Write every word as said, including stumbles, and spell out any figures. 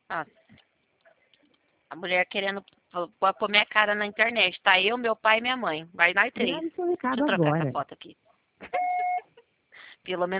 Ah, a mulher querendo pôr pôr minha cara na internet. Tá eu, meu pai e minha mãe. Vai nós três. Grave seu Deixa recado eu trocar essa agora. foto aqui. Pelo menos